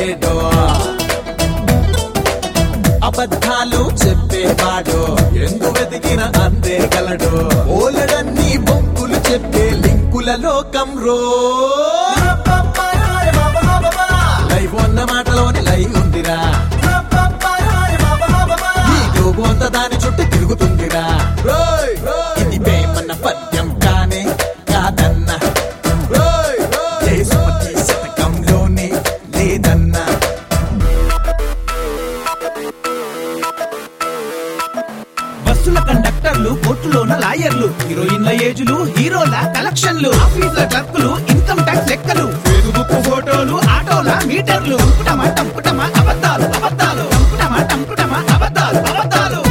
లేడో అబద్ధాలు చెప్పేవాడు ఎందు వెతికిన అందేగలడు ఓలడన్ని బొంకులు చెప్పే లింకుల లోకం రో లైవ్ అన్న మాటలోని లైవ్ ఉందిరా ఈ గోగోంత దాని చుట్టూ తిరుగుతుందిరా ఇది వేమన్న పద్యం కానే కాదన్న దేశమతి శతకంలోనే లేదన్నా బస్సుల కండక్టర్లు కోర్టులోన లాయర్లు హీరోయిన్ల ఏజులు హీరోల కలెక్షన్లు ఆఫీసుల క్లర్కులు ఇన్కమ్ ట్యాక్స్ లెక్కలు ఫేస్బుక్ ఫోటోలు ఆటోల మీటర్లు టంపుటమా అబద్ధాలు అబద్ధాలు టంపుటమా అబద్ధాలు అబద్ధాలు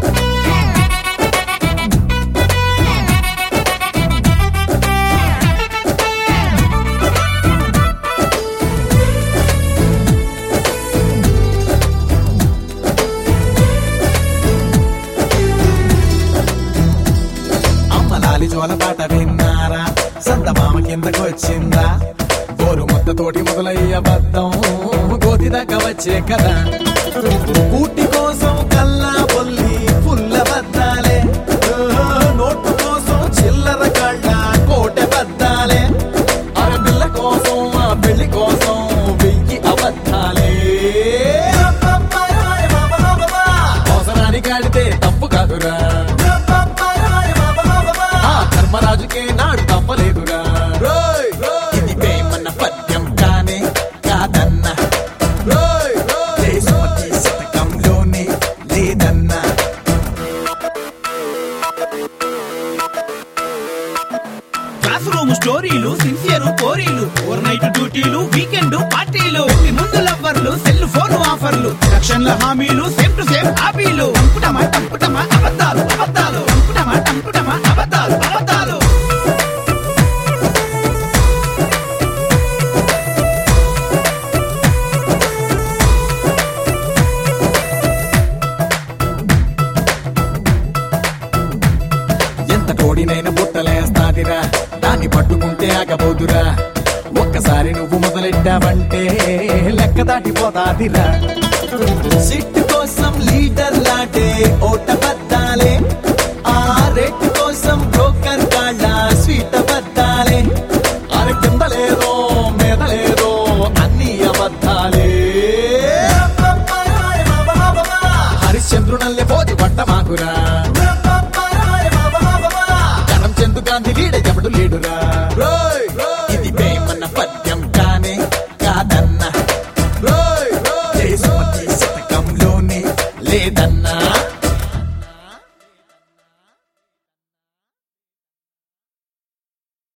జోల పాట విన్నారా సందమామ కిందకు వచ్చిందా బోరు మొత్తతోటి మొదలయ్య బద్దం గోతి దాకా వచ్చే కదా కూటి కోసం కల్లా బొల్లి పుల్ల బద్దాలే నోటు కోసం చిల్లర కళ్ళ కోటె బద్దాలే అరపిల్ల కోసం ఆ పెళ్లి కోసం వెయ్యి అబద్ధాలే అవసరానికి ఆడితే తప్పు కాదురా ధర్మరాజుకే నాడు తప్పలేదురా ఇది వేమన్న పద్యం కానే కాదన్న దేశమతి శతకంలోనే లేదన్నా క్లాస్ రూమ్ స్టోరీలు సిన్సియర్ కోరీలు ఓవర్ నైట్ డ్యూటీలు వీకెండ్ పార్టీలు ముందు లవ్వర్లు సెల్ ఫోన్ ఆఫర్లు రక్షణల హామీలు సేమ్ టు సేమ్ హాబీలు టంపుటమా అబద్ధాలు అబద్ధాలు టంపుటమా అబద్ధాలు అబద్ధాలు ఎంత కోడినైన బుట్టలేస్తాదిరా దాన్ని పట్టుకుంటే ఆగబోదురా ఒక్కసారి నువ్వు మొదలెట్టావంటే లెక్క దాటిపోతాదిరా సిట్ కోసం లీడర్ లాంటే ఓట బద్దాలే ఆ రేట్ కోసం బ్రోకర్ కాళ్ళ స్వీట్ బద్దాలే అరే కింద లేదో మీద లేదో అన్ని అబద్ధాలే హరిశ్చంద్రునల్లే పోతి పట్ట మాకురా కరం చందు గాంధీ లీడ ఎవడు లేడురా